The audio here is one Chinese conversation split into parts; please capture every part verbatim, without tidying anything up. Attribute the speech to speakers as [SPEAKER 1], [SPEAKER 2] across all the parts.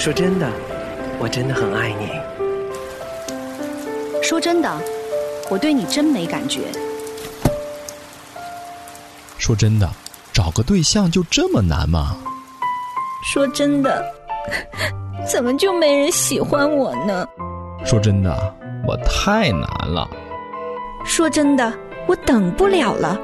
[SPEAKER 1] 说真的，我真的很爱你。
[SPEAKER 2] 说真的，我对你真没感觉。
[SPEAKER 3] 说真的，找个对象就这么难吗？
[SPEAKER 4] 说真的，怎么就没人喜欢我呢？
[SPEAKER 3] 说真的，我太难了。
[SPEAKER 4] 说真的，我等不了了。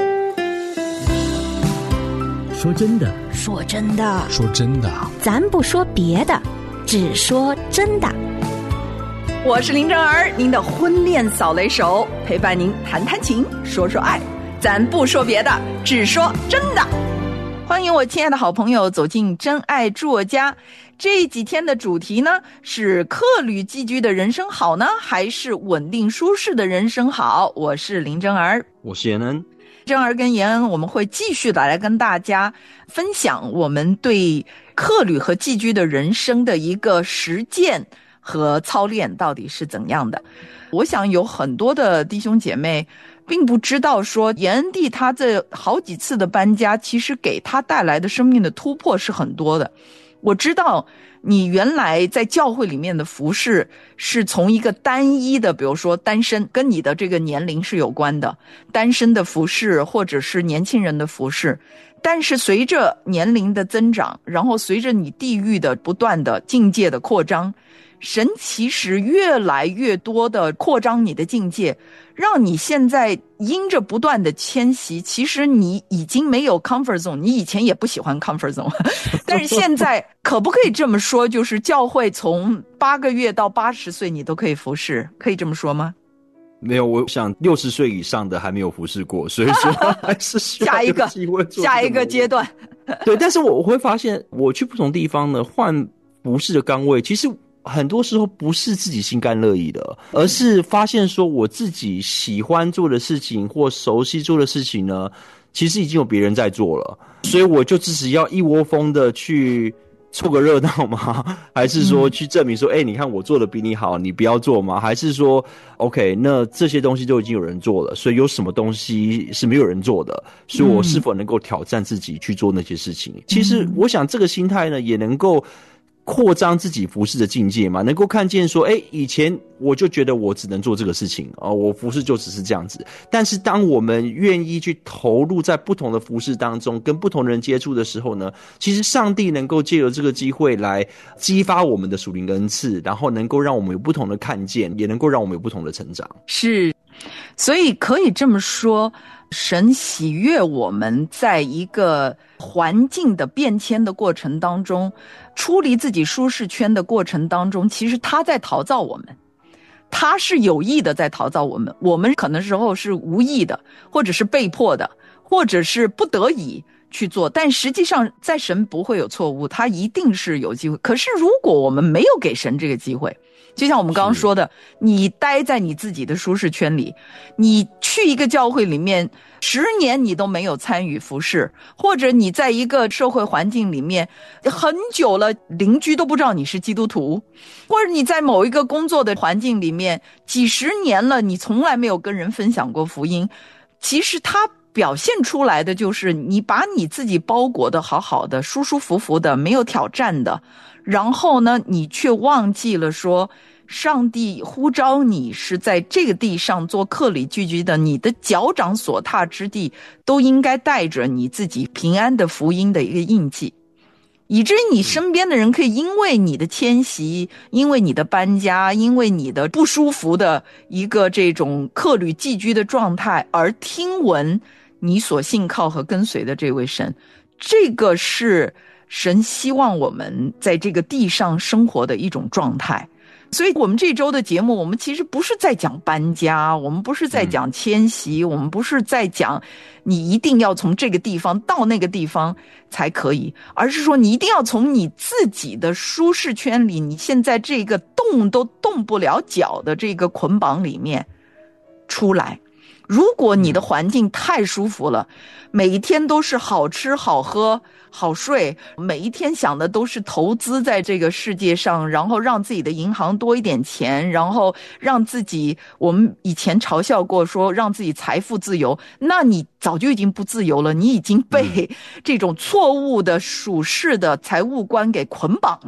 [SPEAKER 5] 说真的，
[SPEAKER 4] 说真的，
[SPEAKER 3] 说真的，
[SPEAKER 4] 咱不说别的，只说真的。
[SPEAKER 6] 我是林正儿，您的婚恋扫雷手，陪伴您谈谈情，说说爱，咱不说别的，只说真的。欢迎我亲爱的好朋友走进真爱住我家。这几天的主题呢，是客旅寄居的人生好呢，还是稳定舒适的人生好？我是林正儿，
[SPEAKER 7] 我是延恩。
[SPEAKER 6] 正儿跟延恩，我们会继续的来跟大家分享我们对客旅和寄居的人生的一个实践和操练到底是怎样的。我想有很多的弟兄姐妹并不知道说延恩弟他这好几次的搬家其实给他带来的生命的突破是很多的。我知道你原来在教会里面的服事是从一个单一的，比如说单身，跟你的这个年龄是有关的，单身的服事或者是年轻人的服事。但是随着年龄的增长，然后随着你地域的不断的境界的扩张，神其实越来越多的扩张你的境界，让你现在因着不断的迁徙，其实你已经没有 comfort zone， 你以前也不喜欢 comfort zone， 但是现在可不可以这么说，就是教会从八个月到八十岁你都可以服侍，可以这么说吗？
[SPEAKER 7] 没有，我想六十岁以上的还没有服侍过，所以说还是需要有机会做
[SPEAKER 6] 下一个阶段。
[SPEAKER 7] 对，但是我会发现，我去不同地方呢，换服侍的岗位，其实很多时候不是自己心甘乐意的，而是发现说我自己喜欢做的事情或熟悉做的事情呢，其实已经有别人在做了，所以我就只是要一窝蜂的去凑个热闹吗？还是说去证明说，哎、嗯欸，你看我做的比你好，你不要做吗？还是说 ，OK， 那这些东西都已经有人做了，所以有什么东西是没有人做的？所以我是否能够挑战自己去做那些事情？嗯、其实我想这个心态呢，也能够扩张自己服侍的境界嘛，能够看见说，哎，以前我就觉得我只能做这个事情啊、哦，我服侍就只是这样子。但是当我们愿意去投入在不同的服侍当中，跟不同的人接触的时候呢，其实上帝能够借由这个机会来激发我们的属灵恩赐，然后能够让我们有不同的看见，也能够让我们有不同的成长。
[SPEAKER 6] 是，所以可以这么说，神喜悦我们在一个环境的变迁的过程当中，出离自己舒适圈的过程当中，其实他在陶造我们，他是有意的在陶造我们，我们可能时候是无意的，或者是被迫的，或者是不得已去做，但实际上在神不会有错误，他一定是有机会。可是如果我们没有给神这个机会，就像我们刚刚说的，你待在你自己的舒适圈里，你去一个教会里面十年你都没有参与服事，或者你在一个社会环境里面很久了，邻居都不知道你是基督徒，或者你在某一个工作的环境里面几十年了，你从来没有跟人分享过福音，其实它表现出来的就是你把你自己包裹的好好的，舒舒服服的，没有挑战的，然后呢，你却忘记了说，上帝呼召你是在这个地上做客旅寄居的，你的脚掌所踏之地都应该带着你自己平安的福音的一个印记，以至于你身边的人可以因为你的迁徙，因为你的搬家，因为你的不舒服的一个这种客旅寄居的状态而听闻你所信靠和跟随的这位神。这个是神希望我们在这个地上生活的一种状态。所以我们这周的节目，我们其实不是在讲搬家，我们不是在讲迁徙、嗯、我们不是在讲你一定要从这个地方到那个地方才可以，而是说你一定要从你自己的舒适圈里，你现在这个动都动不了脚的这个捆绑里面出来。如果你的环境太舒服了，每一天都是好吃好喝好睡，每一天想的都是投资在这个世界上，然后让自己的银行多一点钱，然后让自己，我们以前嘲笑过说让自己财富自由，那你早就已经不自由了，你已经被这种错误的属世的财务观给捆绑了。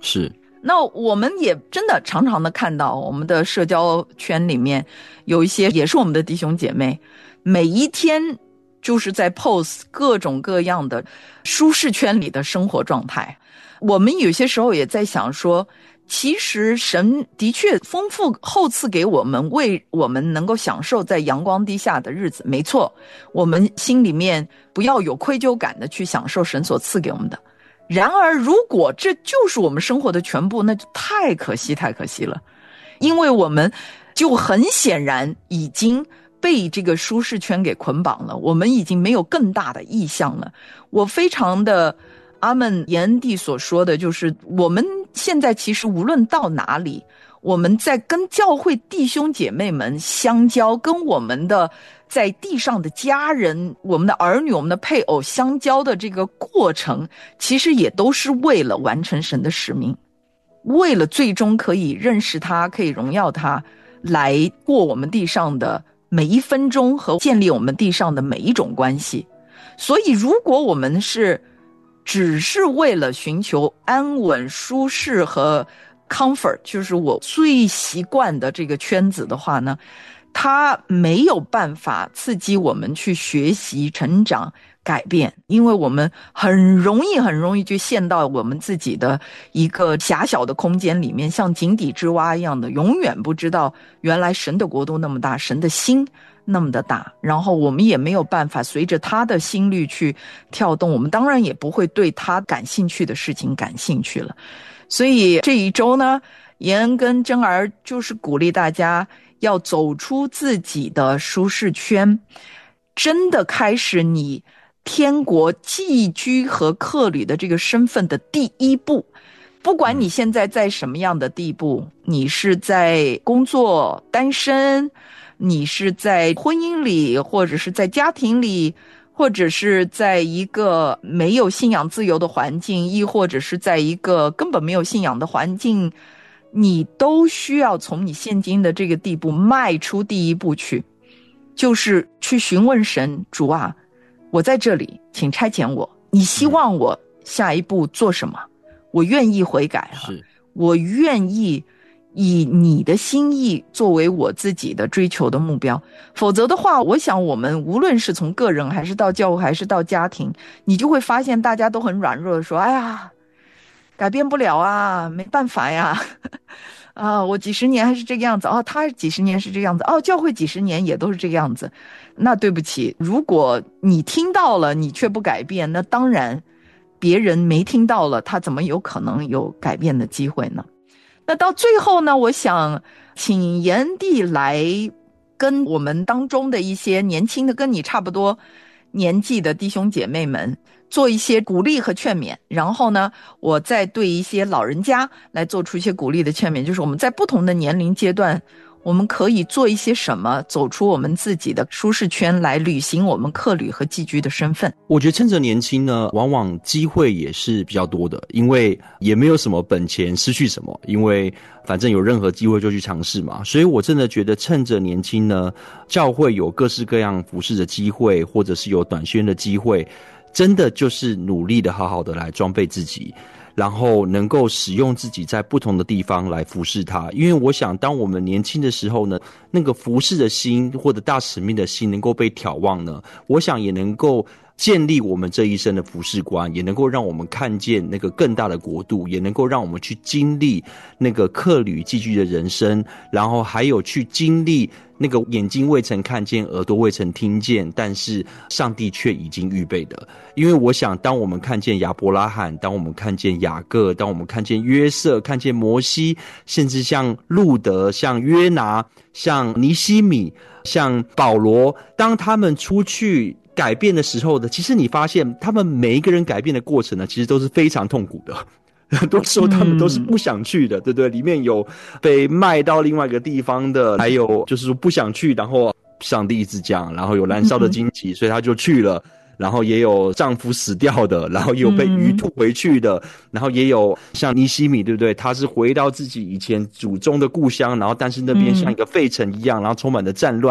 [SPEAKER 7] 是。
[SPEAKER 6] 那我们也真的常常的看到我们的社交圈里面有一些也是我们的弟兄姐妹，每一天就是在 post 各种各样的舒适圈里的生活状态。我们有些时候也在想说，其实神的确丰富厚赐给我们，为我们能够享受在阳光低下的日子，没错，我们心里面不要有愧疚感的去享受神所赐给我们的。然而如果这就是我们生活的全部，那就太可惜太可惜了，因为我们就很显然已经被这个舒适圈给捆绑了，我们已经没有更大的意向了。我非常的阿们延恩弟所说的，就是我们现在其实无论到哪里，我们在跟教会弟兄姐妹们相交，跟我们的在地上的家人，我们的儿女，我们的配偶相交的这个过程，其实也都是为了完成神的使命，为了最终可以认识他，可以荣耀他，来过我们地上的每一分钟和建立我们地上的每一种关系。所以如果我们是只是为了寻求安稳舒适和 comfort， 就是我最习惯的这个圈子的话呢，它没有办法刺激我们去学习成长改变，因为我们很容易很容易就陷到我们自己的一个狭小的空间里面，像井底之蛙一样的，永远不知道原来神的国度那么大，神的心那么的大，然后我们也没有办法随着他的心率去跳动，我们当然也不会对他感兴趣的事情感兴趣了。所以这一周呢，延恩跟珍儿就是鼓励大家要走出自己的舒适圈，真的开始你天国寄居和客旅的这个身份的第一步。不管你现在在什么样的地步，你是在工作单身，你是在婚姻里，或者是在家庭里，或者是在一个没有信仰自由的环境，亦或者是在一个根本没有信仰的环境，你都需要从你现今的这个地步迈出第一步去，就是去询问神，主啊，我在这里，请差遣我，你希望我下一步做什么？我愿意悔改啊，我愿意以你的心意作为我自己的追求的目标。否则的话，我想我们无论是从个人还是到教会还是到家庭，你就会发现大家都很软弱的说，哎呀，改变不了啊，没办法呀啊，我几十年还是这个样子，哦，他几十年是这个样子，哦，教会几十年也都是这个样子。那对不起，如果你听到了你却不改变，那当然别人没听到了，他怎么有可能有改变的机会呢？那到最后呢，我想请延恩弟来跟我们当中的一些年轻的跟你差不多年纪的弟兄姐妹们做一些鼓励和劝勉，然后呢，我再对一些老人家来做出一些鼓励的劝勉，就是我们在不同的年龄阶段，我们可以做一些什么，走出我们自己的舒适圈，来履行我们客旅和寄居的身份。
[SPEAKER 7] 我觉得趁着年轻呢，往往机会也是比较多的，因为也没有什么本钱失去什么，因为反正有任何机会就去尝试嘛。所以我真的觉得趁着年轻呢，教会有各式各样服事的机会，或者是有短宣的机会，真的就是努力的好好的来装备自己，然后能够使用自己在不同的地方来服侍他。因为我想当我们年轻的时候呢，那个服侍的心或者大使命的心能够被挑旺呢，我想也能够建立我们这一生的服事观，也能够让我们看见那个更大的国度，也能够让我们去经历那个客旅寄居的人生，然后还有去经历那个眼睛未曾看见，耳朵未曾听见，但是上帝却已经预备的。因为我想当我们看见亚伯拉罕，当我们看见雅各，当我们看见约瑟，看见摩西，甚至像路德，像约拿，像尼希米，像保罗，当他们出去改变的时候的，其实你发现他们每一个人改变的过程呢，其实都是非常痛苦的。很多时候他们都是不想去的，嗯、对不对？里面有被卖到另外一个地方的，还有就是说不想去，然后上帝一直讲，然后有燃烧的荆棘，嗯、所以他就去了。然后也有丈夫死掉的，然后也有被鱼吐回去的，嗯、然后也有像尼希米，对不对？他是回到自己以前祖宗的故乡，然后但是那边像一个废城一样，然后充满了战乱。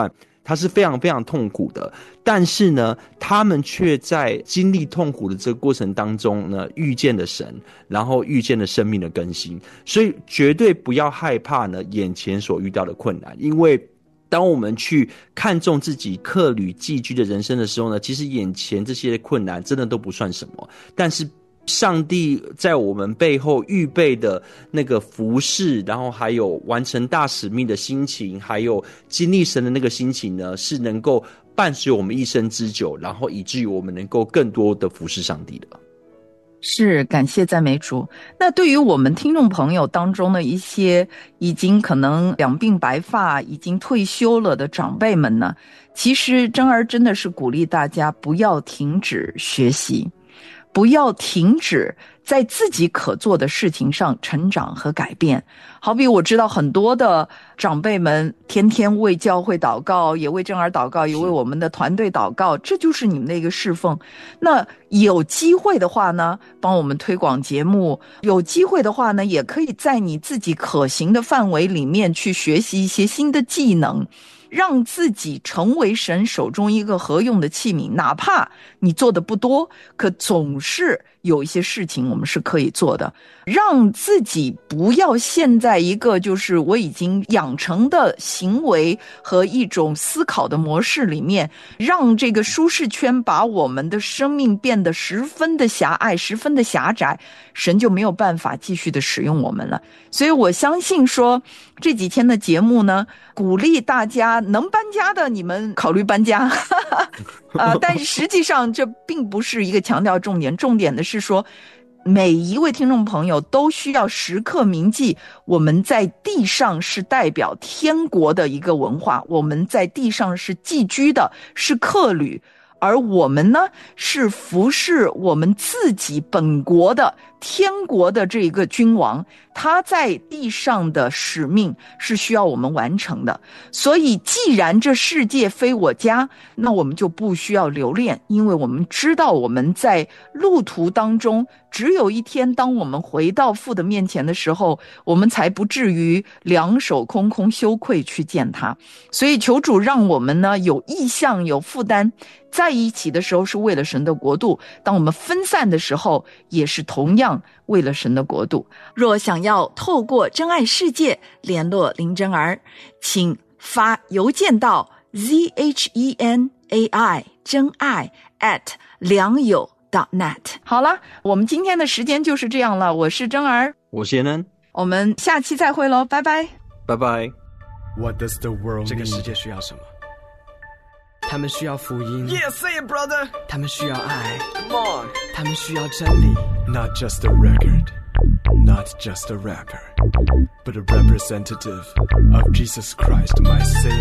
[SPEAKER 7] 他是非常非常痛苦的，但是呢，他们却在经历痛苦的这个过程当中呢，遇见了神，然后遇见了生命的更新。所以绝对不要害怕呢眼前所遇到的困难，因为当我们去看重自己客旅寄居的人生的时候呢，其实眼前这些困难真的都不算什么，但是上帝在我们背后预备的那个服事，然后还有完成大使命的心情，还有经历神的那个心情呢，是能够伴随我们一生之久，然后以至于我们能够更多的服事上帝的。
[SPEAKER 6] 是，感谢赞美主。那对于我们听众朋友当中的一些已经可能两鬓白发、已经退休了的长辈们呢，其实真儿真的是鼓励大家不要停止学习，不要停止在自己可做的事情上成长和改变。好比我知道很多的长辈们天天为教会祷告，也为真儿祷告，也为我们的团队祷告，这就是你们的一个侍奉。那有机会的话呢，帮我们推广节目，有机会的话呢，也可以在你自己可行的范围里面去学习一些新的技能，让自己成为神手中一个合用的器皿。哪怕你做的不多，可总是有一些事情我们是可以做的，让自己不要陷在一个就是我已经养成的行为和一种思考的模式里面，让这个舒适圈把我们的生命变得十分的狭隘，十分的狭窄，神就没有办法继续的使用我们了。所以我相信说这几天的节目呢，鼓励大家能搬家的你们考虑搬家啊，但是实际上这并不是一个强调重点，重点的是说每一位听众朋友都需要时刻铭记，我们在地上是代表天国的一个文化，我们在地上是寄居的，是客旅，而我们呢是服侍我们自己本国的天国的这个君王，他在地上的使命是需要我们完成的。所以既然这世界非我家，那我们就不需要留恋，因为我们知道我们在路途当中只有一天，当我们回到父的面前的时候，我们才不至于两手空空羞愧去见他。所以求主让我们呢有意向有负担，在一起的时候是为了神的国度，当我们分散的时候也是同样为了神的国度。若想要透过真爱世界联络林真儿，请发邮件到 z h e n a i 真爱 at 良友 .net。 好了，我们今天的时间就是这样了，我是真儿，
[SPEAKER 7] 我是恩，
[SPEAKER 6] 我们下期再会咯，拜拜
[SPEAKER 7] 拜拜。
[SPEAKER 8] What does the world need?
[SPEAKER 1] 这个世界需要什么？他们需要福音
[SPEAKER 8] Yeah, say it, brother.
[SPEAKER 1] 他们需要爱
[SPEAKER 8] Come on.
[SPEAKER 1] 他们需要真理
[SPEAKER 8] Not just a record, not just a rapper, but a representative of Jesus Christ, my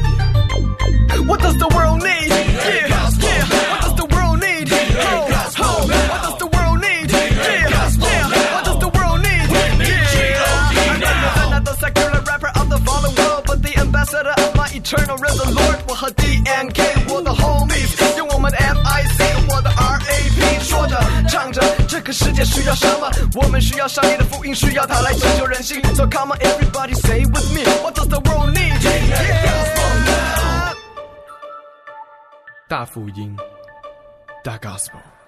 [SPEAKER 8] Savior. What does the world need? Yeah, yeah. What does the world need? Oh, oh. What does the world need? Yeah, yeah. What does the world need? Yeah. I'm not the secular rapper of the fallen world, but the ambassador of my eternal risen Lord. 我和 D N K 我的 homies 用我们的 M I C 我的 R A P 说着唱着，这个世界需要什么？我们需要上帝的福音，需要他来拯救人心。 So come on everybody say with me, what does the world need? Yeah.
[SPEAKER 1] 大福音，大 gospel。